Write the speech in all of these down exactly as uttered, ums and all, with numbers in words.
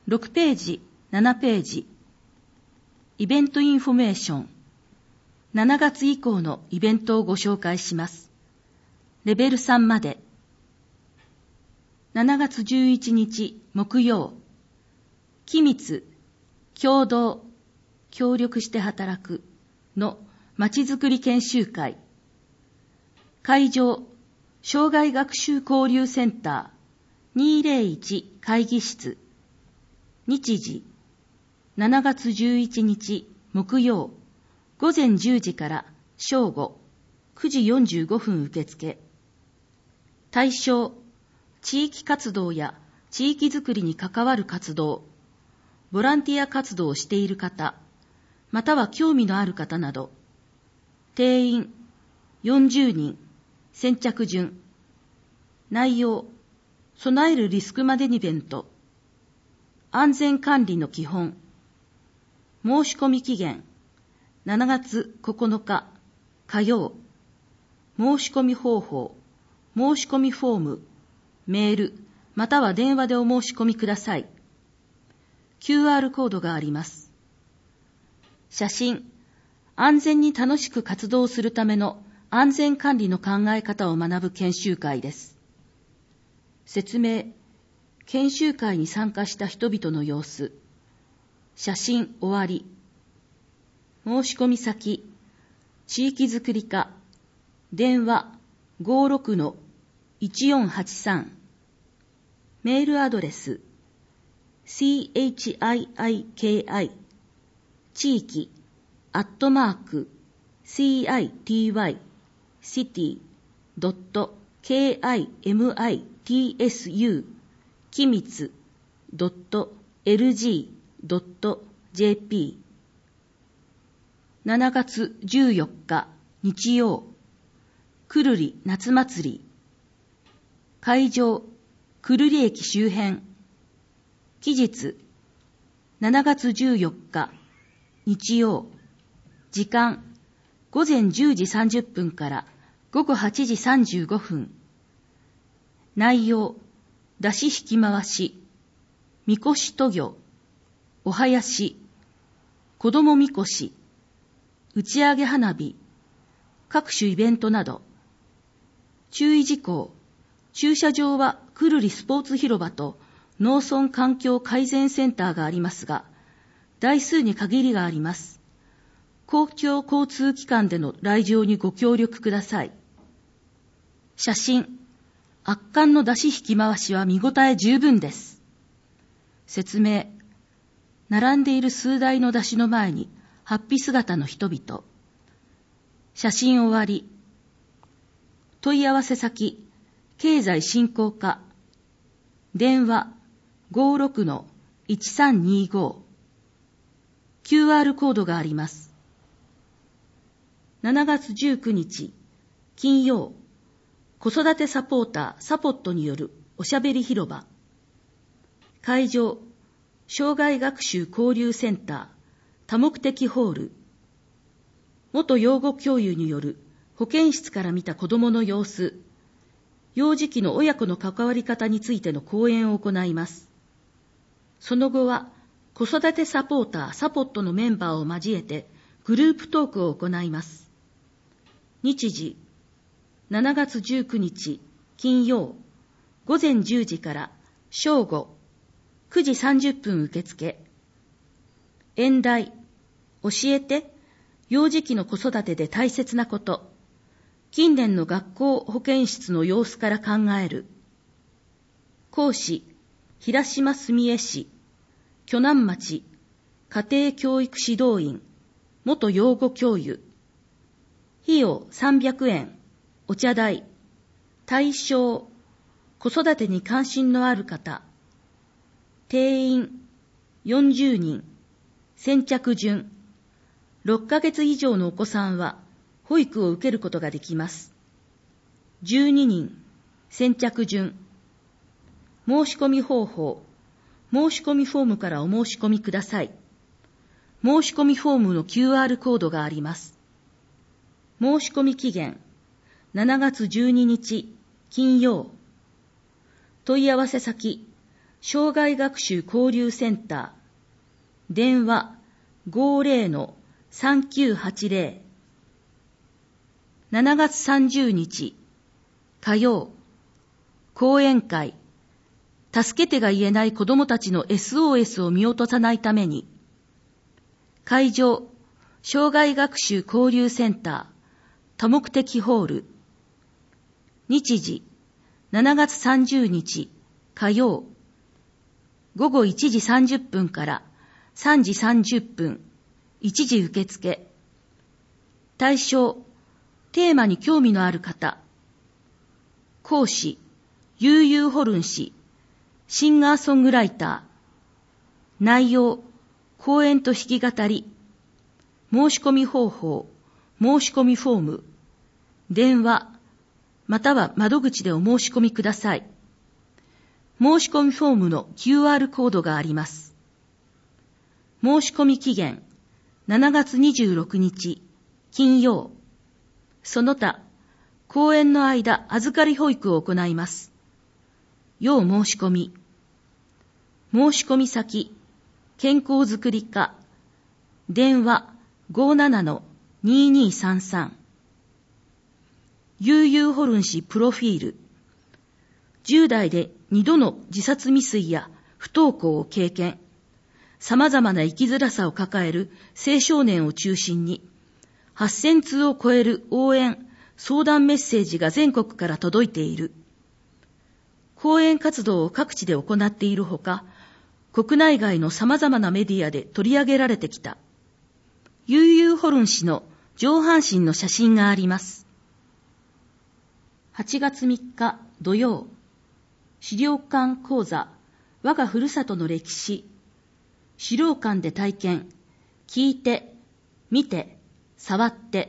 ろくページ、ななページ。イベントインフォメーション。しちがつ以降のイベントをご紹介します。レベルさんまで。しちがつじゅういちにち木曜。機密、共同、協力して働くのまちづくり研修会。会場、障害学習交流センターにせいいち会議室。日時、しちがつじゅういちにち木曜、午前じゅうじから正午、くじよんじゅうごふん受付。対象、地域活動や地域づくりに関わる活動、ボランティア活動をしている方、または興味のある方など。定員よんじゅうにん、先着順。内容、備えるリスクマネジメント、安全管理の基本。申し込み期限、しちがつここのか火曜。申し込み方法、申し込みフォーム、メール、または電話でお申し込みください。キューアール コードがあります。写真、安全に楽しく活動するための安全管理の考え方を学ぶ研修会です。説明、研修会に参加した人々の様子。写真終わり。申し込み先、地域づくり課、電話 ごろくのいちよんはちさん。メールアドレス、チー地域、アットマーク、city、city、ドット、kimitsu、機密、ドット、lg、ドット、jp。しちがつじゅうよっか、日曜、くるり夏祭り。会場、くるり駅周辺。期日、しちがつじゅうよっか、日曜。時間、ごぜんじゅうじさんじゅっぷんからごごはちじさんじゅうごふん。内容、出し引き回し、みこし渡御、お囃子、子どもみこし、打ち上げ花火、各種イベントなど。注意事項、駐車場はくるりスポーツ広場と農村環境改善センターがありますが、台数に限りがあります。公共交通機関での来場にご協力ください。写真、圧巻の出し引き回しは見応え十分です。説明、並んでいる数台の出しの前に、法被姿の人々。写真終わり。問い合わせ先、経済振興課。電話 ごろくのいちさんにご。キューアール コードがあります。しちがつじゅうくにち、金曜。子育てサポーターサポットによるおしゃべり広場。会場、障害学習交流センター多目的ホール。元養護教諭による保健室から見た子どもの様子、幼児期の親子の関わり方についての講演を行います。その後は子育てサポーターサポットのメンバーを交えてグループトークを行います。日時、しちがつじゅうくにち金曜、午前じゅうじから正午、くじさんじゅっぷん受付。演題、教えて、幼児期の子育てで大切なこと。近年の学校保健室の様子から考える。講師、平島澄江市、鋸南町、家庭教育指導員、元養護教諭。費用さんびゃくえん、お茶代。対象、子育てに関心のある方。定員、よんじゅうにん。先着順。ろっかげつ以上のお子さんは保育を受けることができます。じゅうににん。先着順。申し込み方法。申し込みフォームからお申し込みください。申し込みフォームの キューアール コードがあります。申し込み期限、しちがつじゅうににち金曜。問い合わせ先、 障害学習交流センター、電話 ごーぜろのさんきゅうはちぜろ。しちがつさんじゅうにち、火曜、講演会、助けてが言えない子どもたちの エスオーエス を見落とさないために、会場、障害学習交流センター、多目的ホール、日時、しちがつさんじゅうにち、火曜、ごごいちじさんじゅっぷんからさんじさんじゅっぷん、一時受付。対象、テーマに興味のある方。講師、ユーユーホルン氏、シンガーソングライター。内容、講演と弾き語り。申し込み方法、申し込みフォーム。電話、または窓口でお申し込みください。申し込みフォームの キューアール コードがあります。申し込み期限、しちがつにじゅうろくにち、金曜。その他、講演の間、預かり保育を行います。要申し込み。申し込み先、健康づくり課。電話 ごーぜろのにーにーさんさん。ユーユーホルン氏プロフィール。じゅう代でにどの自殺未遂や不登校を経験。様々な生きづらさを抱える青少年を中心に、はっせんつうを超える応援、相談メッセージが全国から届いている。講演活動を各地で行っているほか、国内外の様々なメディアで取り上げられてきた。ユーユーホルン氏の上半身の写真があります。はちがつみっか土曜、資料館講座、我がふるさとの歴史。資料館で体験、聞いて、見て、触って。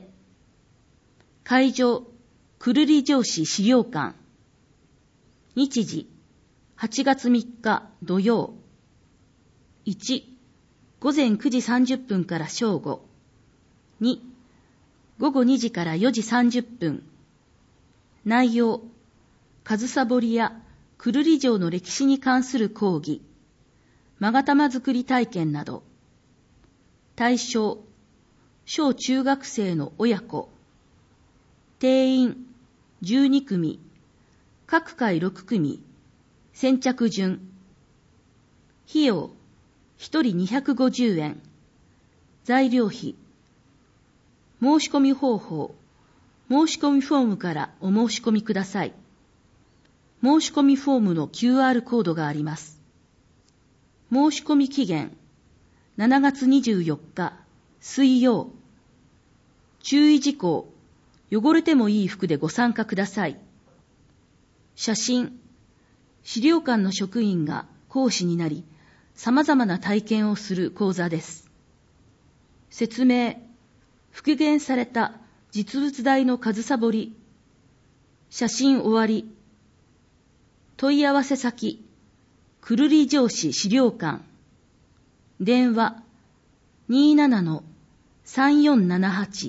会場、久留里城市資料館。日時、はちがつみっか土曜。いち、ごぜんくじさんじゅっぷんから正午。に、ごごにじからよじさんじゅっぷん。内容、上総掘りや久留里城の歴史に関する講義。勾玉作り体験など。対象、小中学生の親子。定員、じゅうにくみ。各回ろくくみ。先着順。費用、ひとりにひゃくごじゅうえん。材料費。申し込み方法。申し込みフォームからお申し込みください。申し込みフォームの キューアール コードがあります。申し込み期限、しちがつにじゅうよっか、水曜。注意事項、汚れてもいい服でご参加ください。写真、資料館の職員が講師になり、様々な体験をする講座です。説明、復元された実物大の上総掘り。写真終わり。問い合わせ先、久留里城市資料館。電話 にーぜろのさんよんななはち。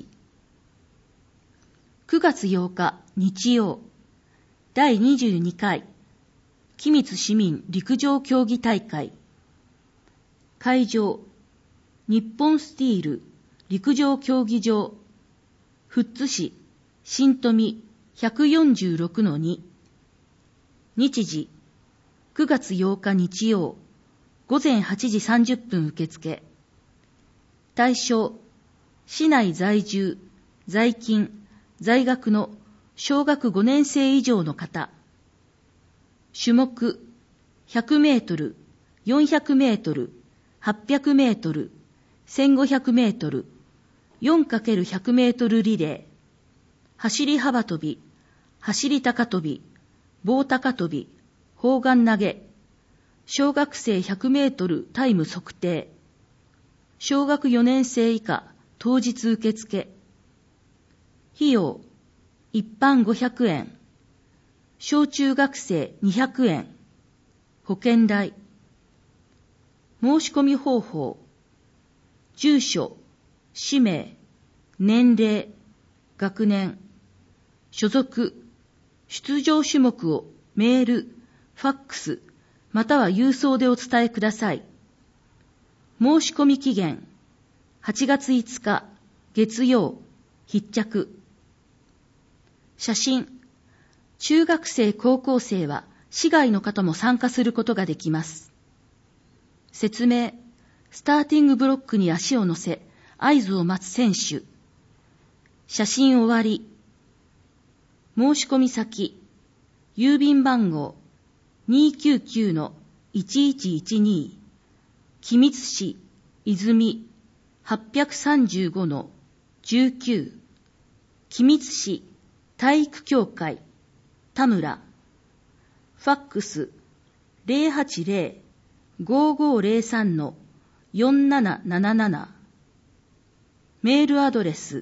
くがつようか日曜、だいにじゅうにかい君津市民陸上競技大会。会場、日本スティール陸上競技場、富津市新富 ひゃくよんじゅうろくのに。日時、くがつようか日曜、ごぜんはちじさんじゅっぷん受付。対象、市内在住、在勤、在学の小学ごねんせい以上の方。種目、ひゃくメートル、よんひゃくメートル、はっぴゃくメートル、せんごひゃくメートル、よんかけるひゃくメートルリレー、走り幅跳び、走り高跳び、棒高跳び、砲丸投げ、小学生ひゃくメートルタイム測定、小学よねんせい以下当日受付。費用、一般ごひゃくえん、小中学生にひゃくえん、保険代。申し込み方法、住所、氏名、年齢、学年、所属、出場種目をメール、ファックス、 または郵送でお伝えください。申し込み期限、はちがついつか、月曜、必着。写真、中学生、高校生は市外の方も参加することができます。説明、スターティングブロックに足を乗せ、合図を待つ選手。写真終わり。申し込み先、郵便番号 にーきゅうきゅうのいちいちいちに 君津市泉 はっぴゃくさんじゅうごのじゅうきゅう 君津市体育協会田村。ファックス ゼロはちゼロ ごーごーゼロさんのよんなななななな。メールアドレス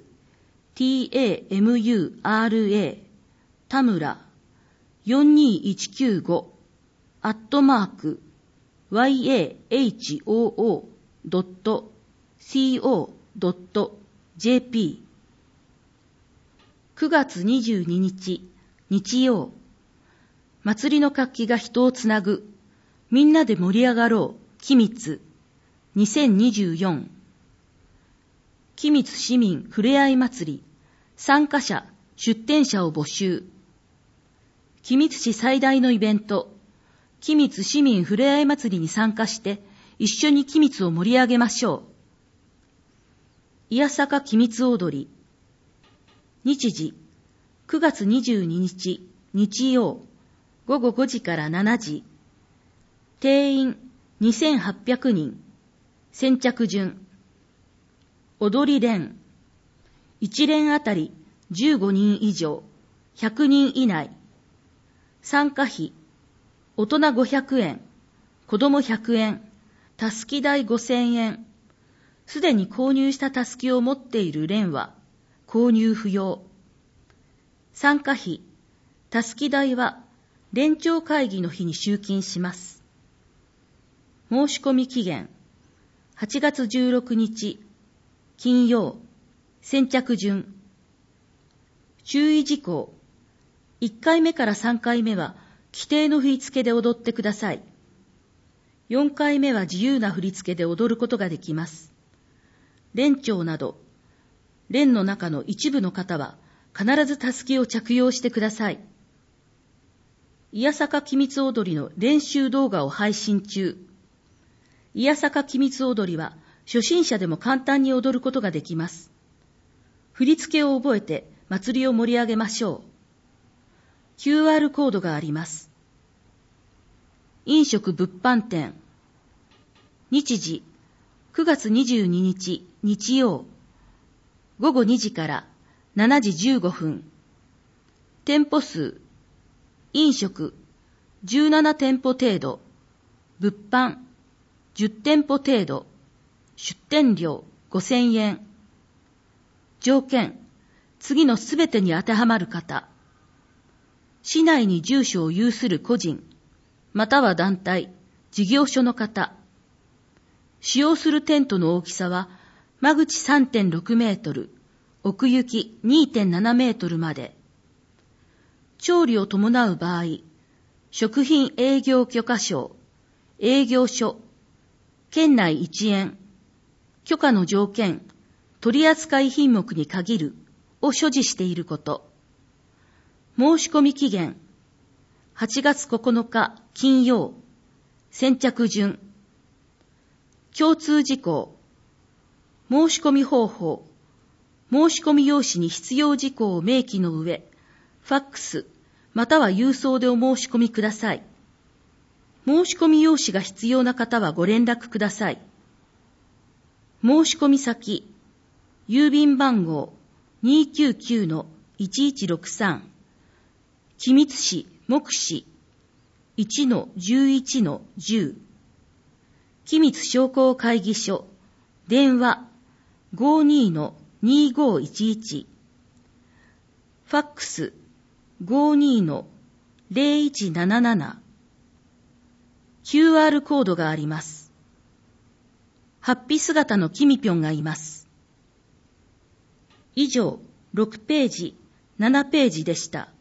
tamura 田村よんにいちきゅうごアットマーク ワイエーエイチオーオードットコドットジェーピー くがつにじゅうににち日曜、祭りの活気が人をつなぐ、みんなで盛り上がろう、君津にせんにじゅうよん。君津市民ふれあい祭り、参加者、出展者を募集。君津市最大のイベント、君津市民ふれあい祭りに参加して、一緒に君津を盛り上げましょう。いやさか君津踊り。日時、くがつにじゅうににち日曜、ごごごじからしちじ。定員にせんはっぴゃくにん。先着順。踊り連。いち連あたりじゅうごにん以上、ひゃくにん以内。参加費、大人ごひゃくえん、子供ひゃくえん、たすき代ごせんえん。すでに購入したたすきを持っている連は、購入不要。参加費、たすき代は、連長会議の日に集金します。申し込み期限、はちがつじゅうろくにち、金曜、先着順。注意事項、いっかいめからさんかいめは規定の振り付けで踊ってください。よんかいめは自由な振り付けで踊ることができます。連長など、連の中の一部の方は必ずたすきを着用してください。いやさか君津踊りの練習動画を配信中。いやさか君津踊りは初心者でも簡単に踊ることができます。振り付けを覚えて祭りを盛り上げましょう。キューアール コードがあります。飲食物販店。日時、くがつにじゅうににち日曜、ごごにじからしちじじゅうごふん。店舗数、飲食じゅうななてんぽ程度、物販じゅってんぽ程度、出店料ごせんえん。条件、次のすべてに当てはまる方。市内に住所を有する個人、または団体、事業所の方。使用するテントの大きさは、間口 さんてんろくメートル、奥行き にてんななメートルまで。調理を伴う場合、食品営業許可証、営業所、県内いちえん、許可の条件、取扱品目に限るを所持していること。申し込み期限、はちがつここのか金曜、先着順。共通事項、申し込み方法、申し込み用紙に必要事項を明記の上、ファックス、または郵送でお申し込みください。申し込み用紙が必要な方はご連絡ください。申し込み先、郵便番号 にーきゅうきゅうのいちいちろくさん、君津市目視 いちのじゅういちのじゅう、君津商工会議所、電話 ごーにーのにーごーいちいち、ファックス ごーにーのゼロいちなななな、キューアール コードがあります。ハッピー姿のキミピョンがいます。以上、ろくページ、ななページでした。